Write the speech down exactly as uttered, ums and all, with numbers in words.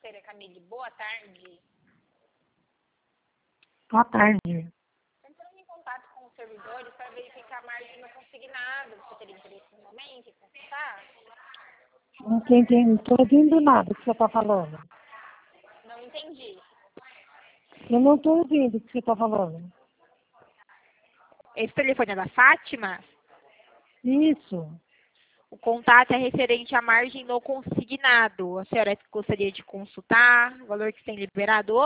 financeira, Camille. Boa tarde. Boa tarde. Entrando em contato com os servidores para verificar a margem no consignado. Você teria interesse no momento em consultar? Não entendi, não estou ouvindo nada que você está falando. Não entendi. Eu não estou ouvindo o que você está falando. Esse telefone é da Fátima? Isso. O contato é referente à margem no consignado. A senhora gostaria de consultar o valor que tem liberado